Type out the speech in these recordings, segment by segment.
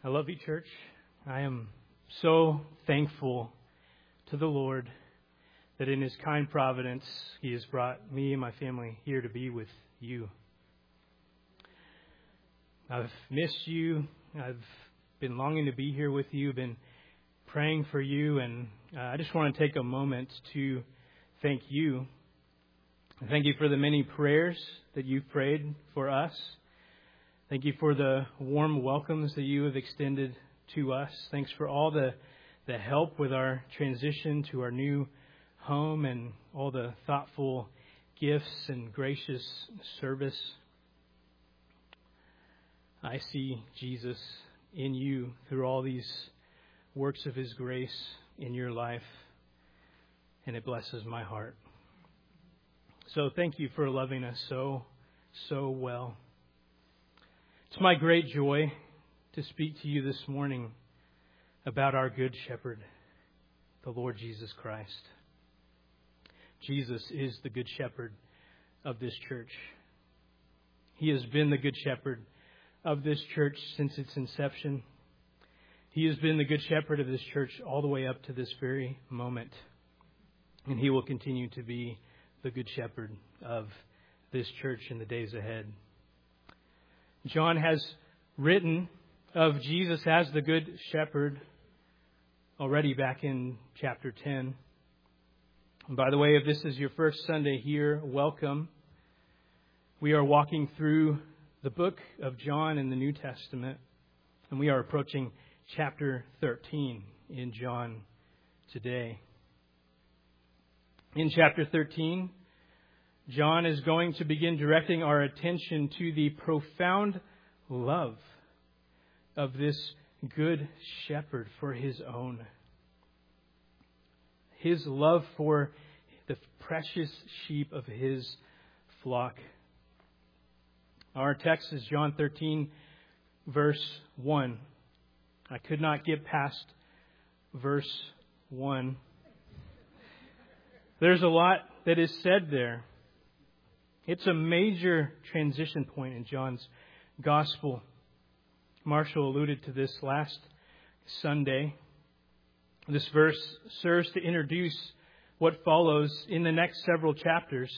I love you, church. I am so thankful to the Lord that in His kind providence, He has brought me and my family here to be with you. I've missed you. I've been longing to be here with you, been praying for you, and I just want to take a moment to thank you. Thank you for the many prayers that you've prayed for us. Thank you for the warm welcomes that you have extended to us. Thanks for all the help with our transition to our new home and all the thoughtful gifts and gracious service. I see Jesus in you through all these works of His grace in your life, and it blesses my heart. So thank you for loving us so well. It's my great joy to speak to you this morning about our Good Shepherd, the Lord Jesus Christ. Jesus is the Good Shepherd of this church. He has been the Good Shepherd of this church since its inception. He has been the Good Shepherd of this church all the way up to this very moment. And He will continue to be the Good Shepherd of this church in the days ahead. John has written of Jesus as the Good Shepherd already back in chapter 10. And by the way, if this is your first Sunday here, welcome. We are walking through the book of John in the New Testament, and we are approaching chapter 13 in John today. In chapter 13, John is going to begin directing our attention to the profound love of this Good Shepherd for His own. His love for the precious sheep of His flock. Our text is John 13, verse 1. I could not get past verse 1. There's a lot that is said there. It's a major transition point in John's gospel. Marshall alluded to this last Sunday. This verse serves to introduce what follows in the next several chapters.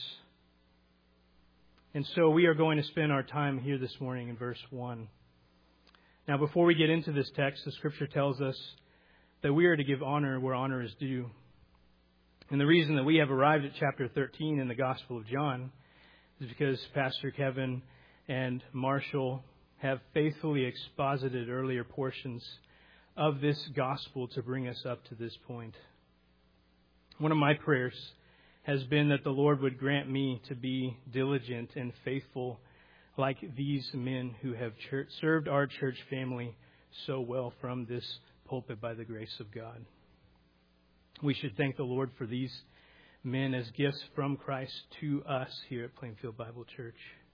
And so we are going to spend our time here this morning in verse 1. Now, before we get into this text, the Scripture tells us that we are to give honor where honor is due. And the reason that we have arrived at chapter 13 in the Gospel of John is because Pastor Kevin and Marshall have faithfully exposited earlier portions of this gospel to bring us up to this point. One of my prayers has been that the Lord would grant me to be diligent and faithful like these men who have served our church family so well from this pulpit by the grace of God. We should thank the Lord for these men as gifts from Christ to us here at Plainfield Bible Church.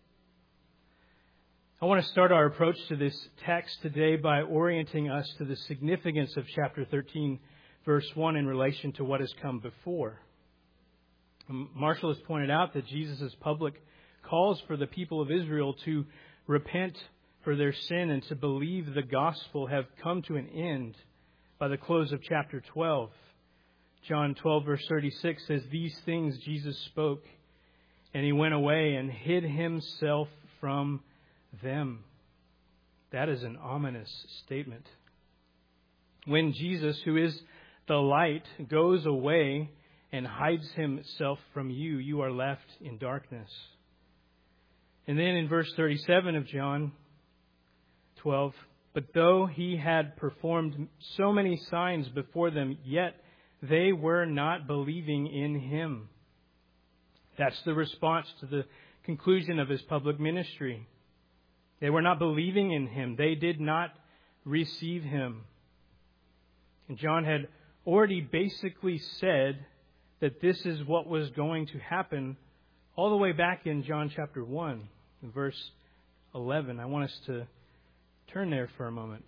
I want to start our approach to this text today by orienting us to the significance of chapter 13, verse 1 in relation to what has come before. Marshall has pointed out that Jesus' public calls for the people of Israel to repent for their sin and to believe the gospel have come to an end by the close of chapter 12. John 12, verse 36 says, "These things Jesus spoke, and He went away and hid Himself from them." That is an ominous statement. When Jesus, who is the light, goes away and hides Himself from you, you are left in darkness. And then in verse 37 of John 12, "But though He had performed so many signs before them, yet they were not believing in Him." That's the response to the conclusion of His public ministry. They were not believing in Him. They did not receive Him. And John had already basically said that this is what was going to happen all the way back in John chapter 1, verse 11. I want us to turn there for a moment.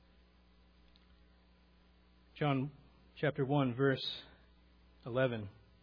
John chapter 1, verse 11.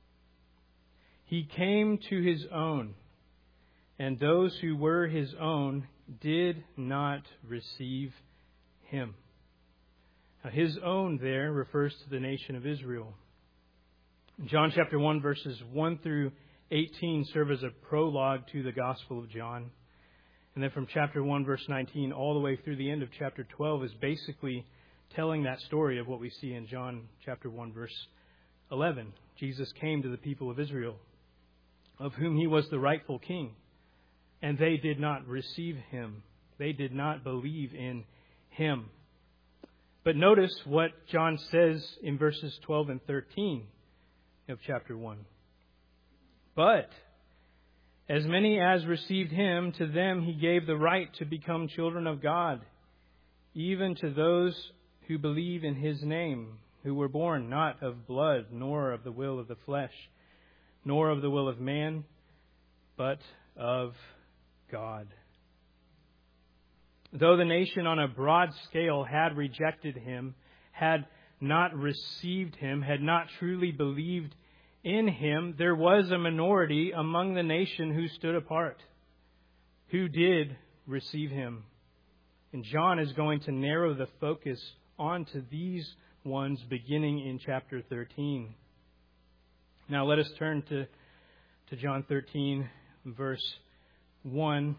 He came to His own, and those who were His own did not receive Him. Now, His own there refers to the nation of Israel. John chapter 1 verses 1 through 18 serve as a prologue to the Gospel of John. And then from chapter 1 verse 19 all the way through the end of chapter 12 is basically telling that story of what we see in John chapter 1 verse 11. Jesus came to the people of Israel, of whom He was the rightful king, and they did not receive Him. They did not believe in Him. But notice what John says in verses 12 and 13 of chapter 1. But as many as received Him, to them He gave the right to become children of God, even to those who believe in His name, who were born not of blood, nor of the will of the flesh, nor of the will of man, but of God. Though the nation on a broad scale had rejected Him, had not received Him, had not truly believed in Him, there was a minority among the nation who stood apart, who did receive Him. And John is going to narrow the focus onto these ones beginning in chapter 13. Now let us turn to John 13, verse 1.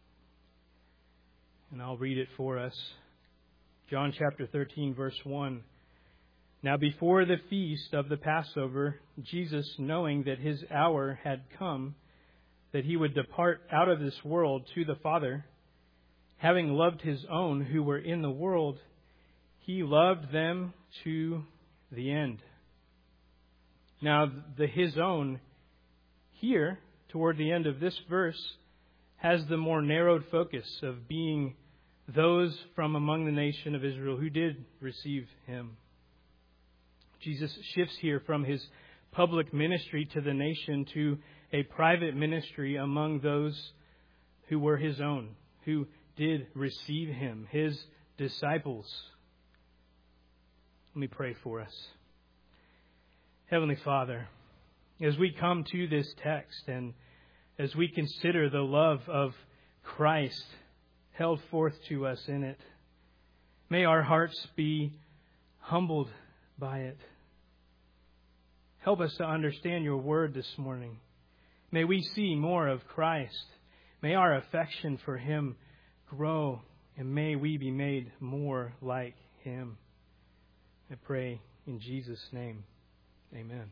And I'll read it for us. John chapter 13, verse 1. Now before the feast of the Passover, Jesus, knowing that His hour had come, that He would depart out of this world to the Father, having loved His own who were in the world, He loved them to the end. Now the His own here, toward the end of this verse, has the more narrowed focus of being those from among the nation of Israel who did receive Him. Jesus shifts here from His public ministry to the nation to a private ministry among those who were His own, who did receive Him, His disciples. Let me pray for us. Heavenly Father, as we come to this text and as we consider the love of Christ held forth to us in it, may our hearts be humbled by it. Help us to understand Your Word this morning. May we see more of Christ. May our affection for Him grow, and may we be made more like Him. I pray in Jesus' name. Amen.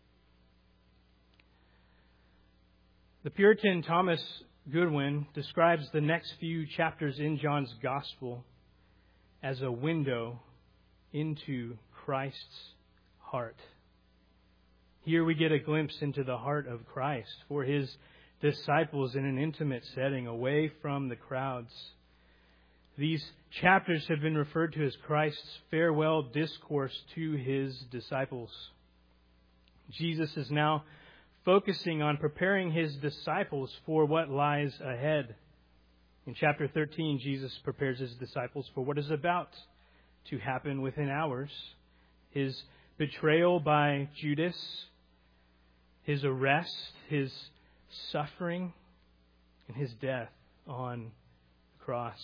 The Puritan Thomas Goodwin describes the next few chapters in John's Gospel as a window into Christ's heart. Here we get a glimpse into the heart of Christ for His disciples in an intimate setting, away from the crowds. These chapters have been referred to as Christ's farewell discourse to His disciples. Jesus is now focusing on preparing His disciples for what lies ahead. In chapter 13, Jesus prepares His disciples for what is about to happen within hours. His betrayal by Judas, His arrest, His suffering, and His death on the cross.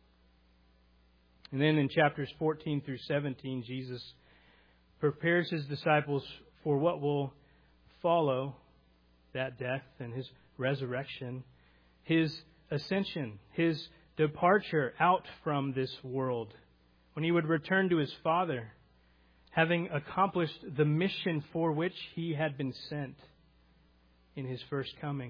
And then in chapters 14 through 17, Jesus prepares His disciples for what will follow that death and His resurrection, His ascension, His departure out from this world, when He would return to His Father, having accomplished the mission for which He had been sent in His first coming.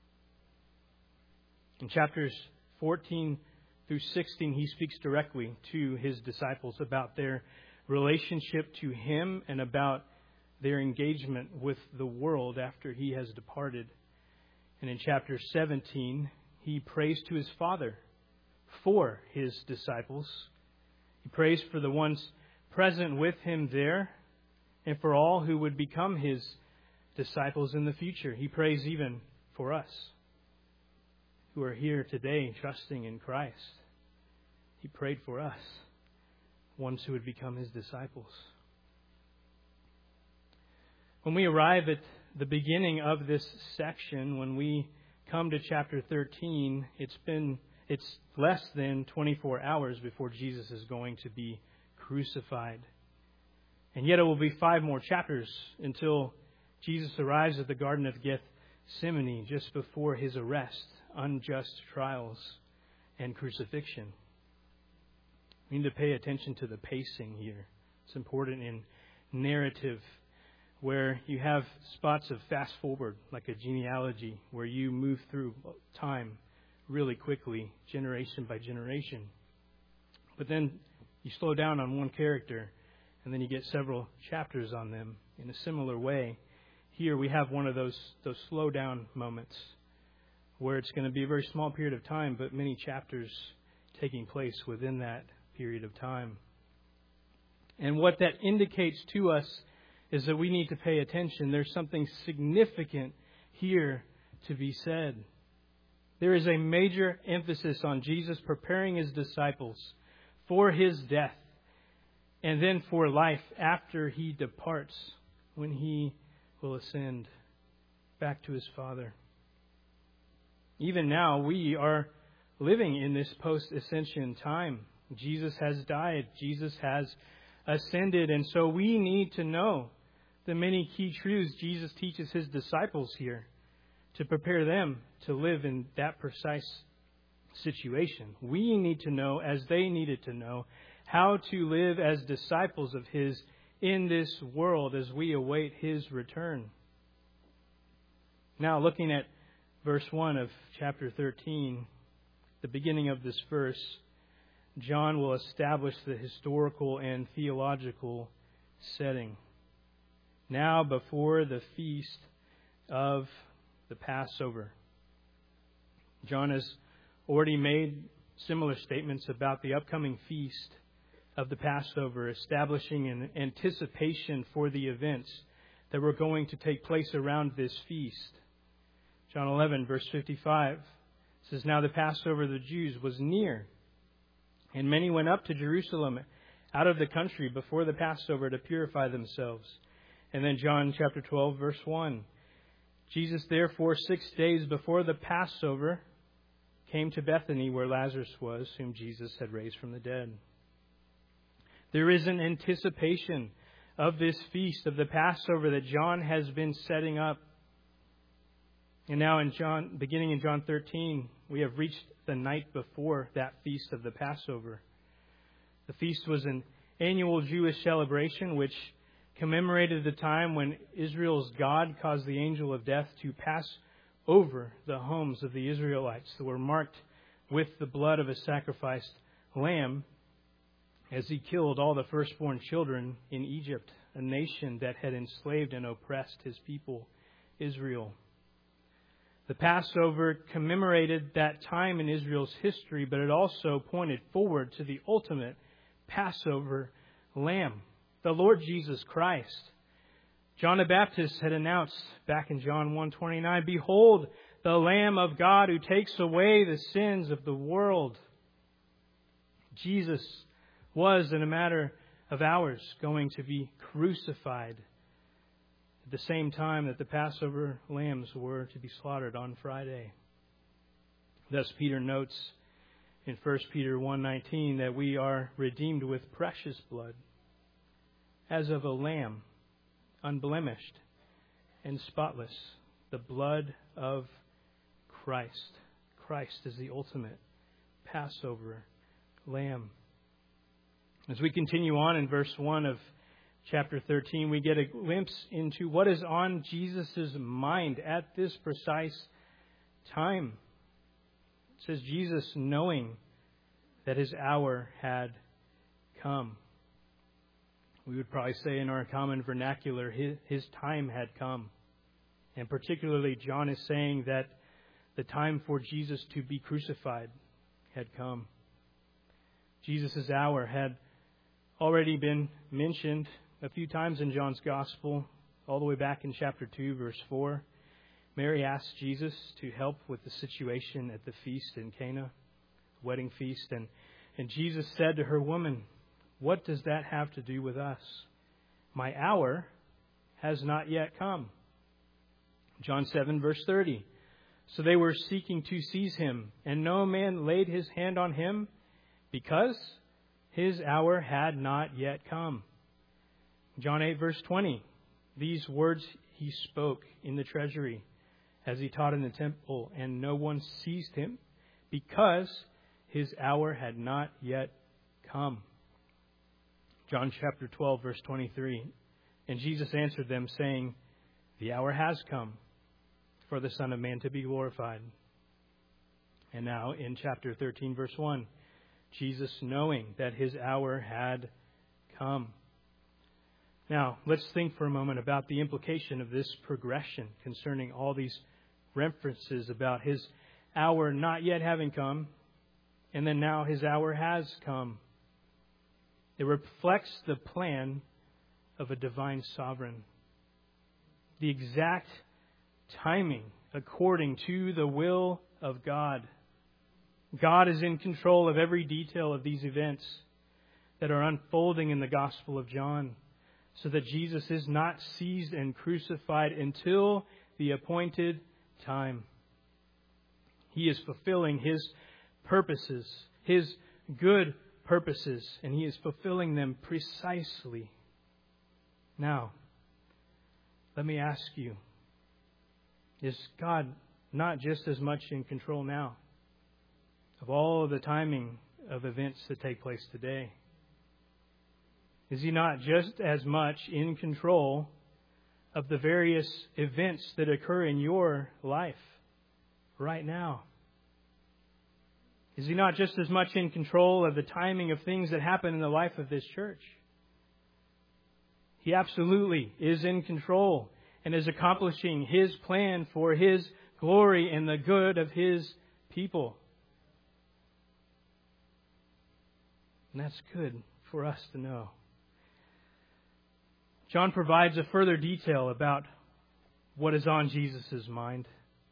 In chapters 14 through 16, He speaks directly to His disciples about their relationship to Him and about their engagement with the world after He has departed. And in chapter 17, He prays to His Father for His disciples. He prays for the ones present with Him there and for all who would become His disciples in the future. He prays even for us who are here today trusting in Christ. He prayed for us, ones who would become His disciples. When we arrive at the beginning of this section, when we come to chapter 13, it's less than 24 hours before Jesus is going to be crucified. And yet it will be 5 more chapters until Jesus arrives at the Garden of Gethsemane just before his arrest, unjust trials, and crucifixion. We need to pay attention to the pacing here. It's important in narrative where you have spots of fast forward, like a genealogy, where you move through time really quickly, generation by generation. But then you slow down on one character, and then you get several chapters on them. In a similar way, here we have one of those slow down moments where it's going to be a very small period of time, but many chapters taking place within that period of time. And what that indicates to us is that we need to pay attention. There's something significant here to be said. There is a major emphasis on Jesus preparing his disciples for his death and then for life after he departs, when he will ascend back to his Father. Even now, we are living in this post-ascension time. Jesus has died. Jesus has ascended. And so we need to know the many key truths Jesus teaches his disciples here to prepare them to live in that precise situation. We need to know, as they needed to know, how to live as disciples of his in this world as we await his return. Now, looking at verse 1 of chapter 13, the beginning of this verse, John will establish the historical and theological setting. Now, before the feast of the Passover. John has already made similar statements about the upcoming feast of the Passover, establishing an anticipation for the events that were going to take place around this feast. John 11, verse 55 says, "Now the Passover of the Jews was near, and many went up to Jerusalem out of the country before the Passover to purify themselves." And then John chapter 12, verse 1. Jesus, therefore, 6 days before the Passover, came to Bethany where Lazarus was, whom Jesus had raised from the dead. There is an anticipation of this feast of the Passover that John has been setting up. And now beginning in John 13, we have reached the night before that feast of the Passover. The feast was an annual Jewish celebration which commemorated the time when Israel's God caused the angel of death to pass over the homes of the Israelites that were marked with the blood of a sacrificed lamb as he killed all the firstborn children in Egypt, a nation that had enslaved and oppressed his people, Israel. The Passover commemorated that time in Israel's history, but it also pointed forward to the ultimate Passover lamb, the Lord Jesus Christ. John the Baptist had announced back in John 1:29, "Behold, the Lamb of God who takes away the sins of the world." Jesus was, in a matter of hours, going to be crucified at the same time that the Passover lambs were to be slaughtered on Friday. Thus, Peter notes in 1 Peter 1:19 that we are redeemed with precious blood, as of a lamb, unblemished and spotless, the blood of Christ. Christ is the ultimate Passover lamb. As we continue on in verse 1 of chapter 13, we get a glimpse into what is on Jesus' mind at this precise time. It says, Jesus knowing that his hour had come. We would probably say in our common vernacular, his time had come. And particularly, John is saying that the time for Jesus to be crucified had come. Jesus' hour had already been mentioned a few times in John's Gospel, all the way back in chapter 2, verse 4. Mary asked Jesus to help with the situation at the feast in Cana, wedding feast. And Jesus said to her, "Woman, what does that have to do with us? My hour has not yet come." John 7, verse 30. So they were seeking to seize him, and no man laid his hand on him, because his hour had not yet come. John 8, verse 20. These words he spoke in the treasury as he taught in the temple, and no one seized him, because his hour had not yet come. John chapter 12, verse 23. And Jesus answered them, saying, the hour has come for the Son of Man to be glorified. And now in chapter 13, verse 1, Jesus, knowing that his hour had come. Now, let's think for a moment about the implication of this progression concerning all these references about his hour not yet having come, and then now his hour has come. It reflects the plan of a divine sovereign. The exact timing according to the will of God. God is in control of every detail of these events that are unfolding in the Gospel of John, so that Jesus is not seized and crucified until the appointed time. He is fulfilling His purposes, His good purposes, and He is fulfilling them precisely. Now, let me ask you, is God not just as much in control now of all of the timing of events that take place today? Is He not just as much in control of the various events that occur in your life right now? Is He not just as much in control of the timing of things that happen in the life of this church? He absolutely is in control and is accomplishing His plan for His glory and the good of His people. And that's good for us to know. John provides a further detail about what is on Jesus' mind.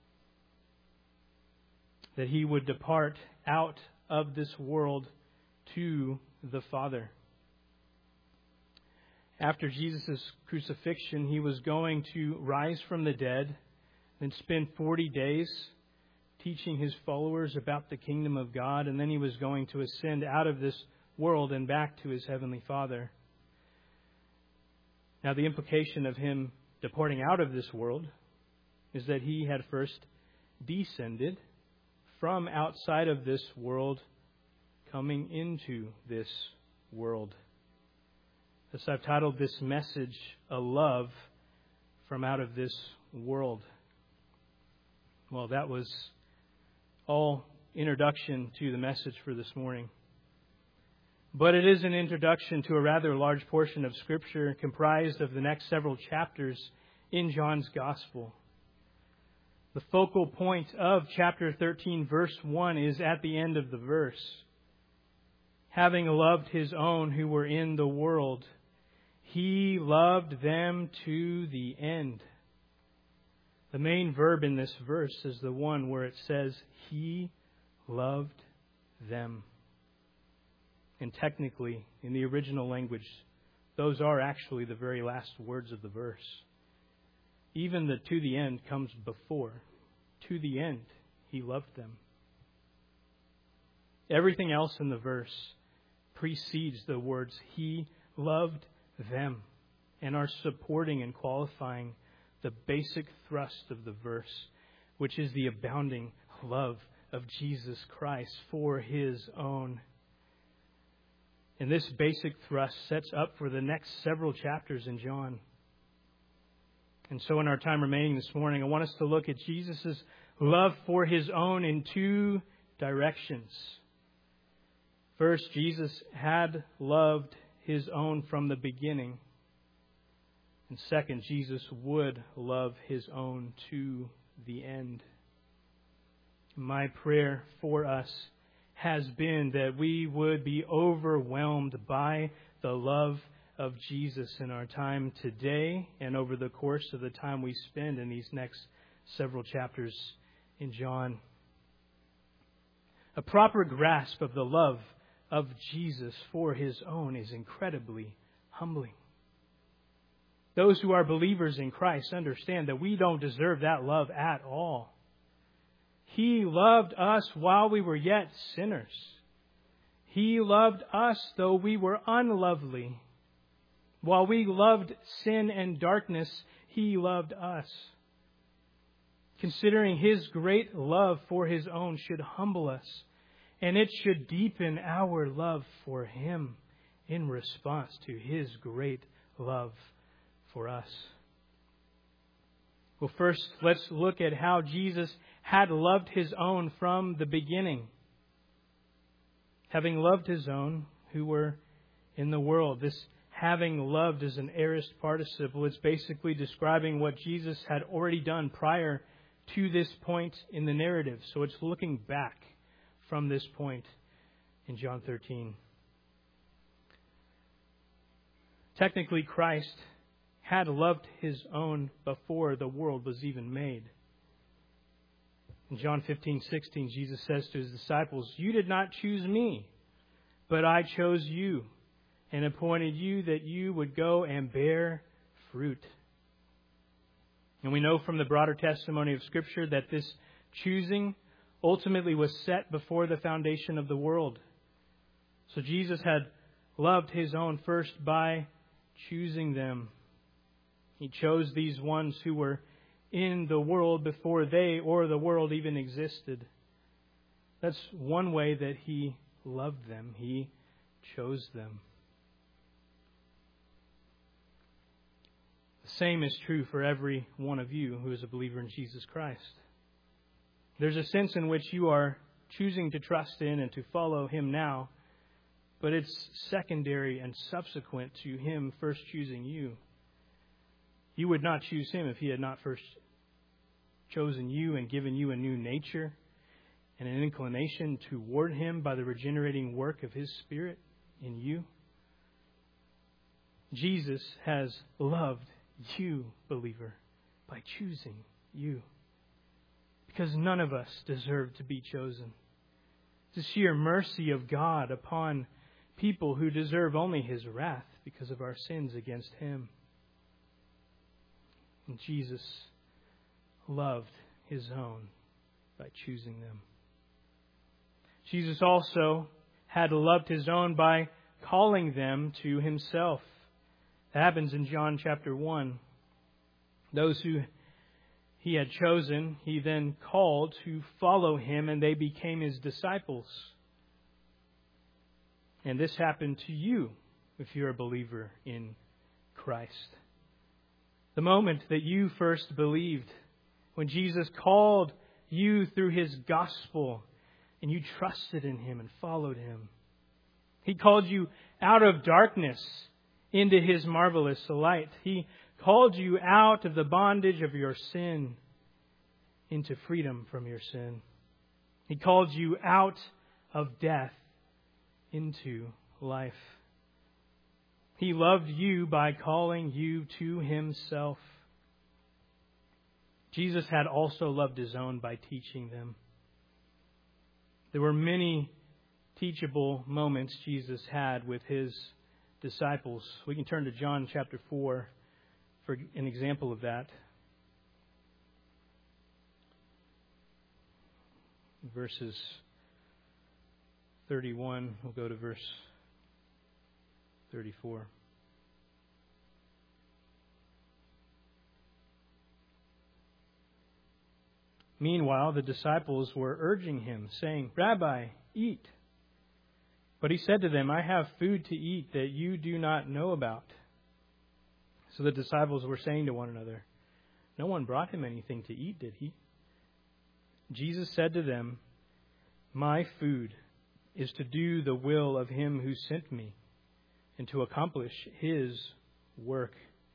That He would depart out of this world to the Father. After Jesus' crucifixion, He was going to rise from the dead and spend 40 days teaching His followers about the kingdom of God, and then He was going to ascend out of this world and back to His heavenly Father. Now, the implication of Him departing out of this world is that He had first descended from outside of this world, coming into this world. Thus, I've titled this message, A Love from Out of This World. Well, that was all introduction to the message for this morning. But it is an introduction to a rather large portion of Scripture comprised of the next several chapters in John's Gospel. The focal point of chapter 13, verse 1 is at the end of the verse. Having loved His own who were in the world, He loved them to the end. The main verb in this verse is the one where it says, He loved them. And technically, in the original language, those are actually the very last words of the verse. Even the to the end comes before. To the end, He loved them. Everything else in the verse precedes the words, He loved them, and are supporting and qualifying the basic thrust of the verse, which is the abounding love of Jesus Christ for His own. And this basic thrust sets up for the next several chapters in John. And so in our time remaining this morning, I want us to look at Jesus' love for His own in two directions. First, Jesus had loved His own from the beginning. And second, Jesus would love His own to the end. My prayer for us has been that we would be overwhelmed by the love of Jesus in our time today and over the course of the time we spend in these next several chapters in John. A proper grasp of the love of Jesus for His own is incredibly humbling. Those who are believers in Christ understand that we don't deserve that love at all. He loved us while we were yet sinners. He loved us though we were unlovely. While we loved sin and darkness, He loved us. Considering His great love for His own should humble us, and it should deepen our love for Him in response to His great love for us. Well, first, let's look at how Jesus had loved His own from the beginning. Having loved His own who were in the world. This having loved is an aorist participle. It's basically describing what Jesus had already done prior to this point in the narrative. So it's looking back from this point in John 13. Technically, Christ had loved His own before the world was even made. In John 15:16, Jesus says to His disciples, "You did not choose me, but I chose you and appointed you that you would go and bear fruit." And we know from the broader testimony of Scripture that this choosing ultimately was set before the foundation of the world. So Jesus had loved His own first by choosing them. He chose these ones who were in the world before they or the world even existed. That's one way that He loved them. He chose them. The same is true for every one of you who is a believer in Jesus Christ. There's a sense in which you are choosing to trust in and to follow Him now, but it's secondary and subsequent to Him first choosing you. You would not choose Him if He had not first chosen you and given you a new nature and an inclination toward Him by the regenerating work of His Spirit in you. Jesus has loved you, believer, by choosing you. Because none of us deserve to be chosen. It's the sheer mercy of God upon people who deserve only His wrath because of our sins against Him. And Jesus loved His own by choosing them. Jesus also had loved His own by calling them to Himself. That happens in John chapter 1. Those who He had chosen, He then called to follow Him, and they became His disciples. And this happened to you if you're a believer in Christ. The moment that you first believed, when Jesus called you through His gospel and you trusted in Him and followed Him. He called you out of darkness into His marvelous light. He called you out of the bondage of your sin into freedom from your sin. He called you out of death into life. He loved you by calling you to Himself. Jesus had also loved His own by teaching them. There were many teachable moments Jesus had with His disciples. We can turn to John chapter 4 for an example of that. Verses 31, we'll go to verse 34. Meanwhile, the disciples were urging Him, saying, "Rabbi, eat." But He said to them, "I have food to eat that you do not know about." So the disciples were saying to one another, "No one brought Him anything to eat, did He?" Jesus said to them, "My food is to do the will of Him who sent me and to accomplish His work."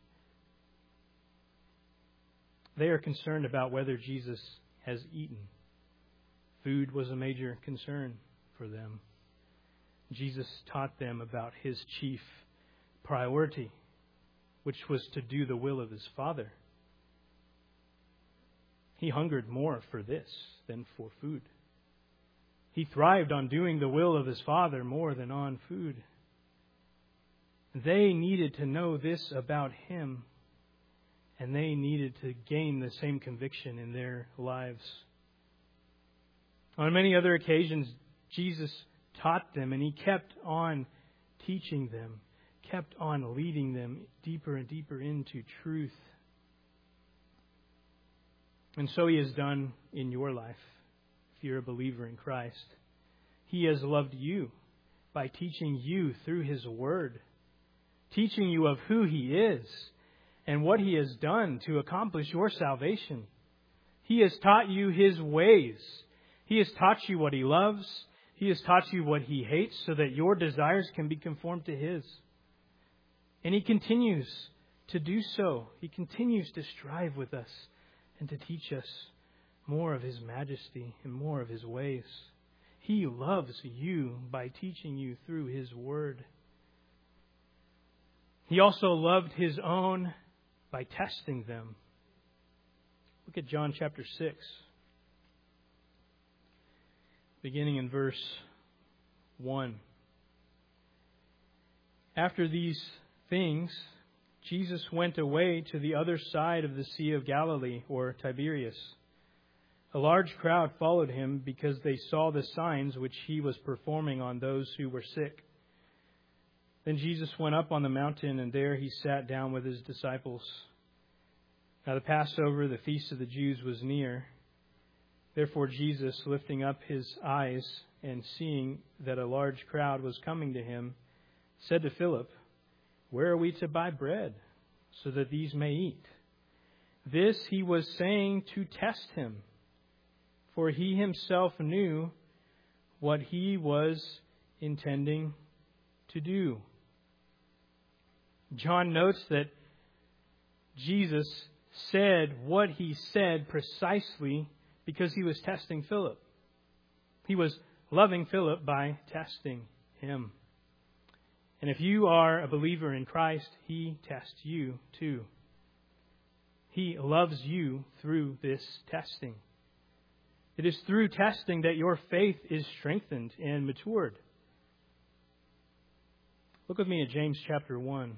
They are concerned about whether Jesus has eaten. Food was a major concern for them. Jesus taught them about His chief priority, which was to do the will of His Father. He hungered more for this than for food. He thrived on doing the will of His Father more than on food. They needed to know this about Him. And they needed to gain the same conviction in their lives. On many other occasions, Jesus taught them, and He kept on teaching them, kept on leading them deeper and deeper into truth. And so He has done in your life, if you're a believer in Christ. He has loved you by teaching you through His Word, teaching you of who He is and what He has done to accomplish your salvation. He has taught you His ways. He has taught you what He loves. He has taught you what He hates so that your desires can be conformed to His. And He continues to do so. He continues to strive with us and to teach us more of His majesty and more of His ways. He loves you by teaching you through His Word. He also loved His own by testing them. Look at John chapter 6. Beginning in verse 1. After these things, Jesus went away to the other side of the Sea of Galilee, or Tiberias. A large crowd followed Him because they saw the signs which He was performing on those who were sick. Then Jesus went up on the mountain, and there He sat down with His disciples. Now the Passover, the feast of the Jews, was near. Therefore Jesus, lifting up His eyes and seeing that a large crowd was coming to Him, said to Philip, "Where are we to buy bread, so that these may eat?" This He was saying to test Him, for He Himself knew what He was intending to do. John notes that Jesus said what He said precisely because He was testing Philip. He was loving Philip by testing him. And if you are a believer in Christ, He tests you too. He loves you through this testing. It is through testing that your faith is strengthened and matured. Look with me at James chapter 1.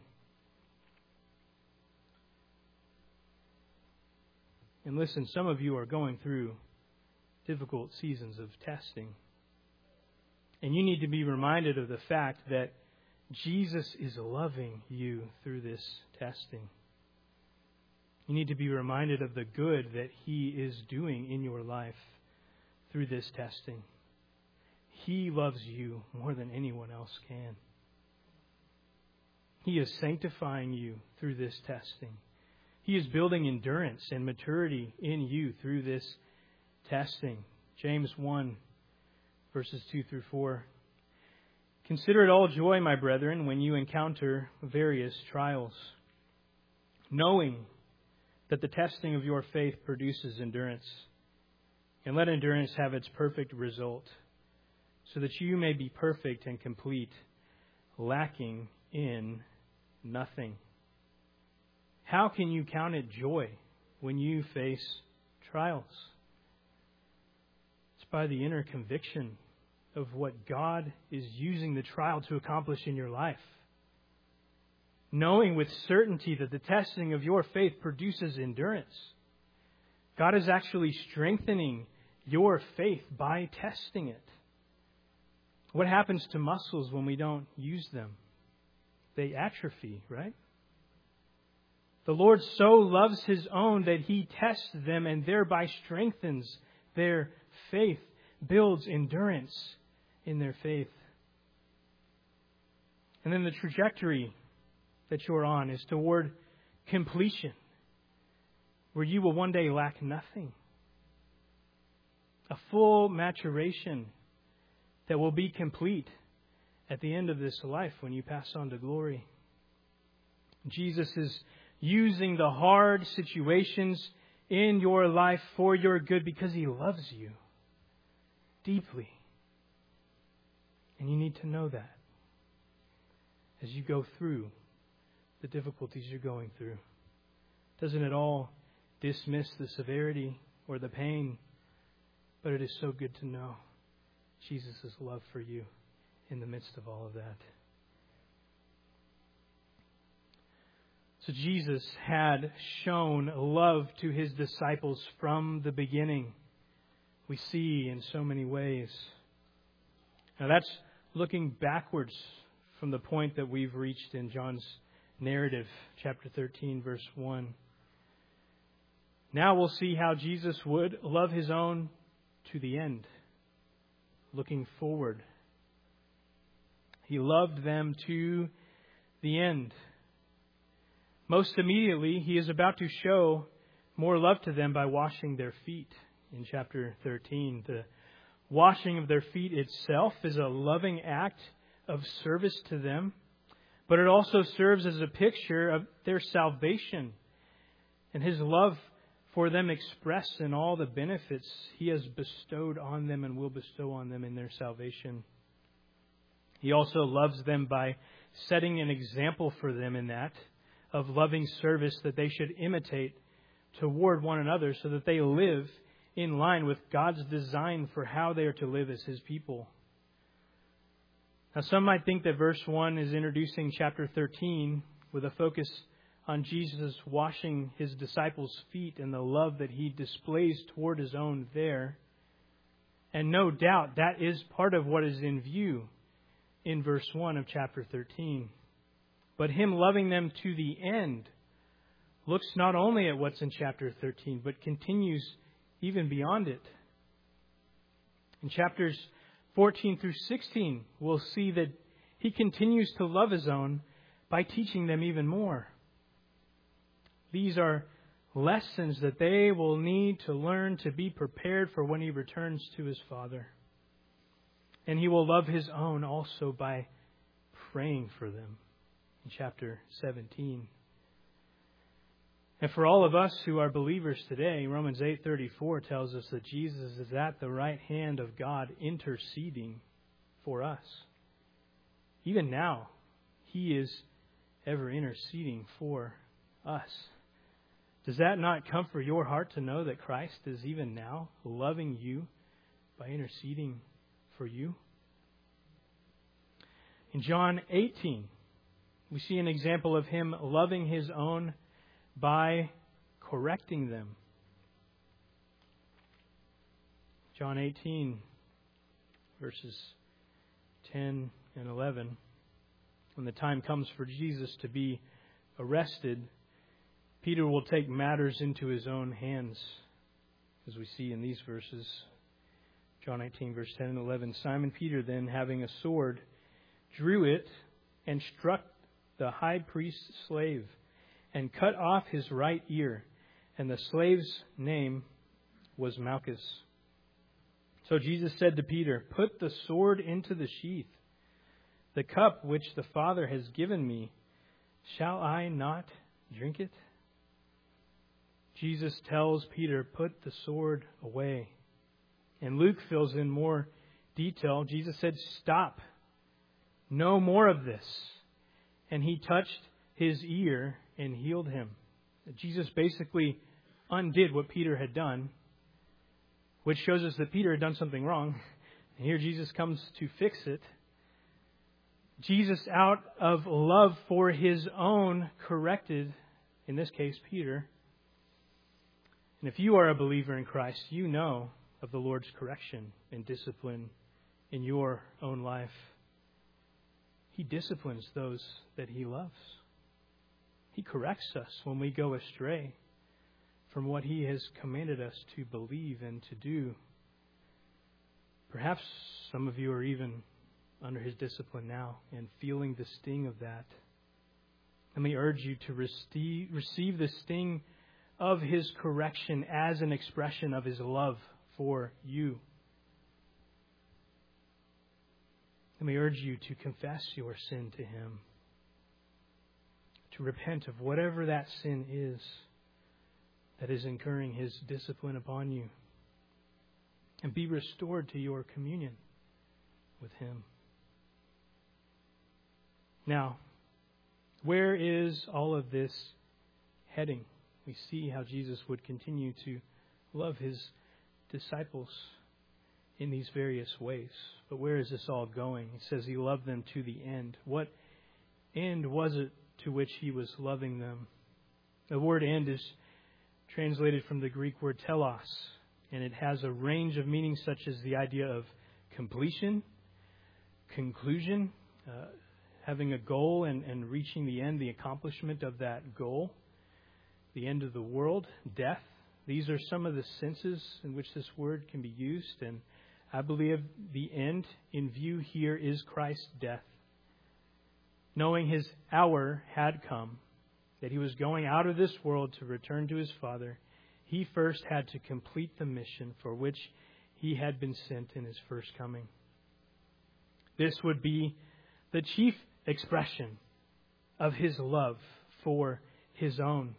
And listen, some of you are going through difficult seasons of testing. And you need to be reminded of the fact that Jesus is loving you through this testing. You need to be reminded of the good that He is doing in your life through this testing. He loves you more than anyone else can. He is sanctifying you through this testing. He is building endurance and maturity in you through this testing. James 1, verses 2 through 4. Consider it all joy, my brethren, when you encounter various trials, knowing that the testing of your faith produces endurance. And let endurance have its perfect result, so that you may be perfect and complete, lacking in nothing. How can you count it joy when you face trials? It's by the inner conviction of what God is using the trial to accomplish in your life. Knowing with certainty that the testing of your faith produces endurance. God is actually strengthening your faith by testing it. What happens to muscles when we don't use them? They atrophy, right? The Lord so loves His own that He tests them and thereby strengthens their faith, builds endurance in their faith. And then the trajectory that you're on is toward completion, where you will one day lack nothing. A full maturation that will be complete at the end of this life when you pass on to glory. Jesus is using the hard situations in your life for your good because He loves you deeply. And you need to know that as you go through the difficulties you're going through. Doesn't at all dismiss the severity or the pain, but it is so good to know Jesus' love for you in the midst of all of that. So Jesus had shown love to his disciples from the beginning. We see in so many ways. Now that's looking backwards from the point that we've reached in John's narrative, chapter 13, verse 1. Now we'll see how Jesus would love his own to the end, looking forward. He loved them to the end. Most immediately, he is about to show more love to them by washing their feet in chapter 13. The washing of their feet itself is a loving act of service to them, but it also serves as a picture of their salvation and his love for them expressed in all the benefits he has bestowed on them and will bestow on them in their salvation. He also loves them by setting an example for them in that of loving service that they should imitate toward one another so that they live in line with God's design for how they are to live as his people. Now, some might think that verse 1 is introducing chapter 13 with a focus on Jesus washing his disciples' feet and the love that he displays toward his own there. And no doubt that is part of what is in view in verse 1 of chapter 13. But him loving them to the end looks not only at what's in chapter 13, but continues even beyond it. In chapters 14 through 16, we'll see that he continues to love his own by teaching them even more. These are lessons that they will need to learn to be prepared for when he returns to his Father. And he will love his own also by praying for them in chapter 17. And for all of us who are believers today, Romans 8:34 tells us that Jesus is at the right hand of God interceding for us. Even now, he is ever interceding for us. Does that not comfort your heart to know that Christ is even now loving you by interceding for you? In John 18, we see an example of him loving his own by correcting them. John 18, verses 10 and 11. When the time comes for Jesus to be arrested, Peter will take matters into his own hands, as we see in these verses. John 18, verse 10 and 11. Simon Peter then, having a sword, drew it and struck the high priest's slave and cut off his right ear. And the slave's name was Malchus. So Jesus said to Peter, "Put the sword into the sheath. The cup which the Father has given me, shall I not drink it?" Jesus tells Peter, put the sword away. And Luke fills in more detail. Jesus said, "Stop. No more of this." And he touched his ear and healed him. Jesus basically undid what Peter had done, which shows us that Peter had done something wrong. And here Jesus comes to fix it. Jesus, out of love for his own, corrected, in this case, Peter. And if you are a believer in Christ, you know of the Lord's correction and discipline in your own life. He disciplines those that he loves. He corrects us when we go astray from what he has commanded us to believe and to do. Perhaps some of you are even under his discipline now and feeling the sting of that. Let me urge you to receive the sting of his correction as an expression of his love for you. Let me urge you to confess your sin to him, to repent of whatever that sin is that is incurring his discipline upon you, and be restored to your communion with him. Now, where is all of this heading? We see how Jesus would continue to love his disciples in these various ways. But where is this all going? He says he loved them to the end. What end was it to which he was loving them? The word end is translated from the Greek word telos, and it has a range of meanings such as the idea of completion, conclusion, having a goal and reaching the end, the accomplishment of that goal, the end of the world, death. These are some of the senses in which this word can be used, and I believe the end in view here is Christ's death. Knowing His hour had come, that He was going out of this world to return to His Father, He first had to complete the mission for which He had been sent in His first coming. This would be the chief expression of His love for His own.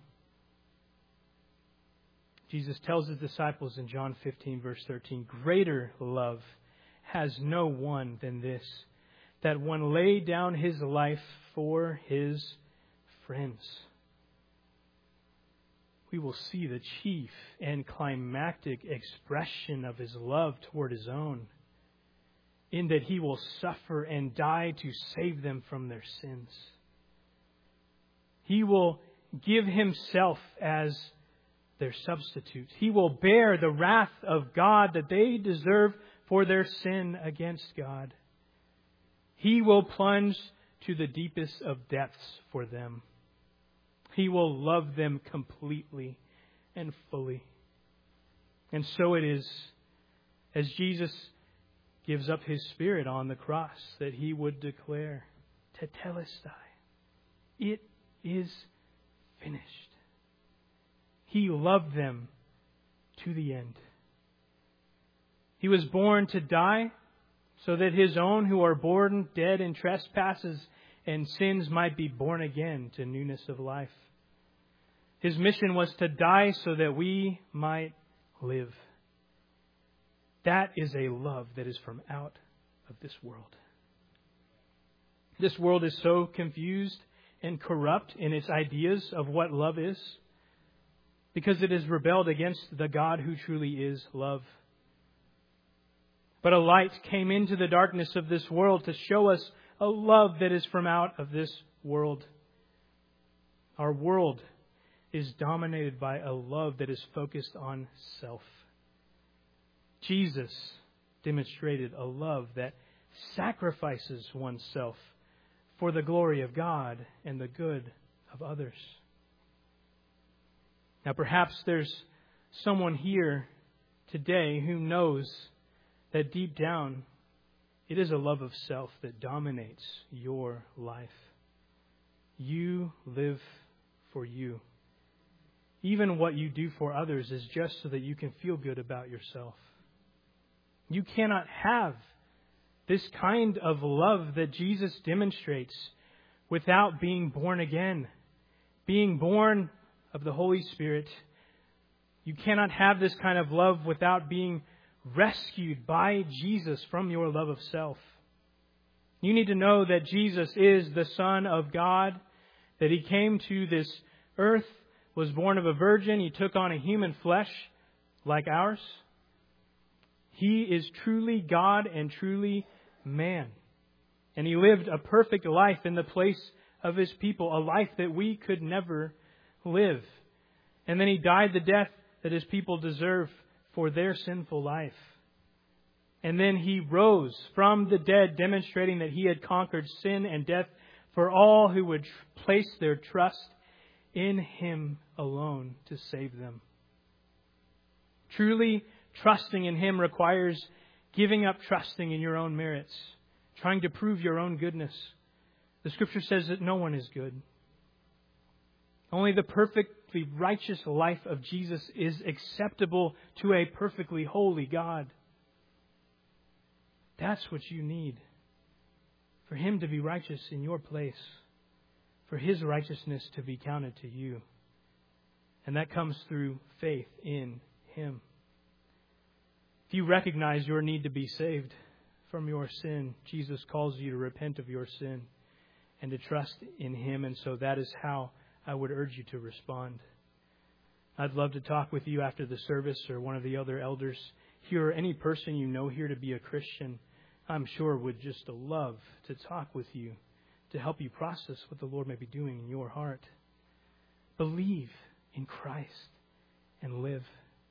Jesus tells His disciples in John 15, verse 13, "Greater love has no one than this, that one lay down his life for his friends." We will see the chief and climactic expression of His love toward His own, in that He will suffer and die to save them from their sins. He will give Himself as their substitute. He will bear the wrath of God that they deserve for their sin against God. He will plunge to the deepest of depths for them. He will love them completely and fully. And so it is, as Jesus gives up His Spirit on the cross, that He would declare, "Tetelestai," it is finished. He loved them to the end. He was born to die so that His own who are born dead in trespasses and sins might be born again to newness of life. His mission was to die so that we might live. That is a love that is from out of this world. This world is so confused and corrupt in its ideas of what love is, because it has rebelled against the God who truly is love. But a light came into the darkness of this world to show us a love that is from out of this world. Our world is dominated by a love that is focused on self. Jesus demonstrated a love that sacrifices oneself for the glory of God and the good of others. Now, perhaps there's someone here today who knows that deep down it is a love of self that dominates your life. You live for you. Even what you do for others is just so that you can feel good about yourself. You cannot have this kind of love that Jesus demonstrates without being born again, being born of the Holy Spirit. You cannot have this kind of love without being rescued by Jesus from your love of self. You need to know that Jesus is the Son of God, that He came to this earth, was born of a virgin. He took on a human flesh like ours. He is truly God and truly man. And He lived a perfect life in the place of His people, a life that we could never live. And then He died the death that His people deserve for their sinful life. And then He rose from the dead, demonstrating that He had conquered sin and death for all who would place their trust in Him alone to save them. Truly trusting in Him requires giving up trusting in your own merits, trying to prove your own goodness. The Scripture says that no one is good. Only the perfectly righteous life of Jesus is acceptable to a perfectly holy God. That's what you need. For Him to be righteous in your place. For His righteousness to be counted to you. And that comes through faith in Him. If you recognize your need to be saved from your sin, Jesus calls you to repent of your sin and to trust in Him. And so that is how I would urge you to respond. I'd love to talk with you after the service, or one of the other elders here, or any person you know here to be a Christian, I'm sure would just love to talk with you to help you process what the Lord may be doing in your heart. Believe in Christ and live.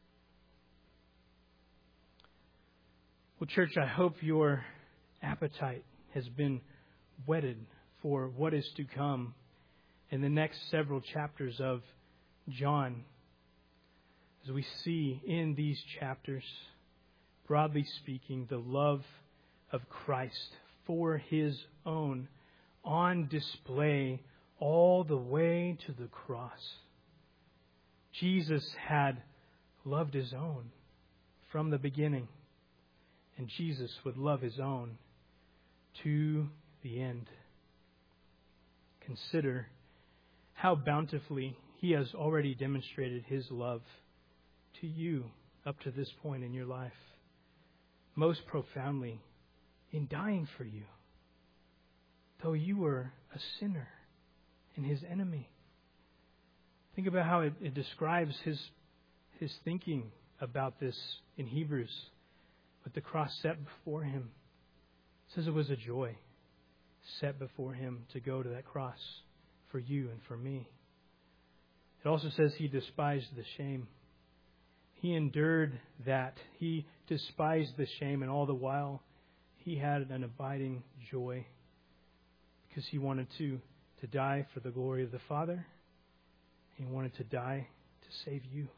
Well, church, I hope your appetite has been whetted for what is to come in the next several chapters of John. As we see in these chapters, broadly speaking, the love of Christ for His own on display all the way to the cross. Jesus had loved His own from the beginning, and Jesus would love His own to the end. Consider how bountifully He has already demonstrated His love to you up to this point in your life. Most profoundly, in dying for you, though you were a sinner and His enemy. Think about how it describes His thinking about this in Hebrews, with the cross set before Him. It says it was a joy set before Him to go to that cross for you and for me. It also says He despised the shame. He endured that. He despised the shame, and all the while He had an abiding joy because He wanted to die for the glory of the Father. He wanted to die to save you.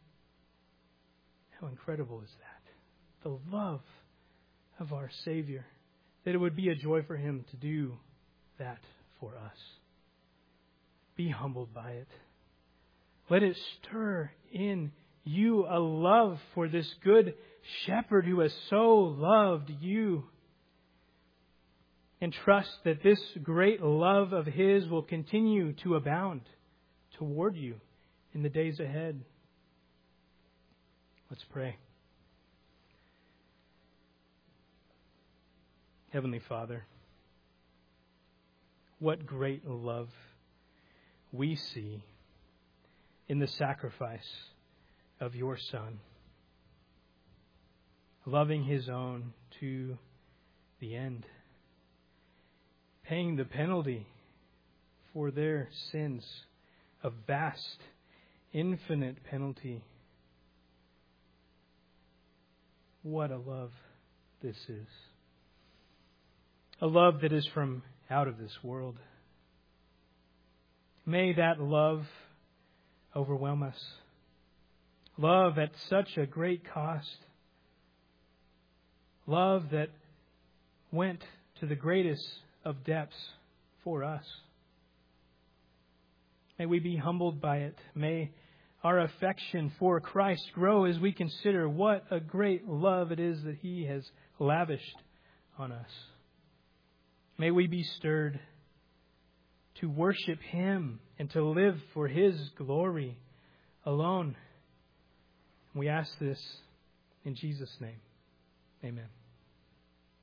How incredible is that? The love of our Savior, that it would be a joy for Him to do that for us. Be humbled by it. Let it stir in you a love for this good shepherd who has so loved you. And trust that this great love of His will continue to abound toward you in the days ahead. Let's pray. Heavenly Father, what great love we see in the sacrifice of your Son, loving His own to the end, paying the penalty for their sins, a vast, infinite penalty. What a love this is. A love that is from out of this world. May that love overwhelm us. Love at such a great cost. Love that went to the greatest of depths for us. May we be humbled by it. May our affection for Christ grow as we consider what a great love it is that He has lavished on us. May we be stirred to worship Him and to live for His glory alone. We ask this in Jesus' name. Amen.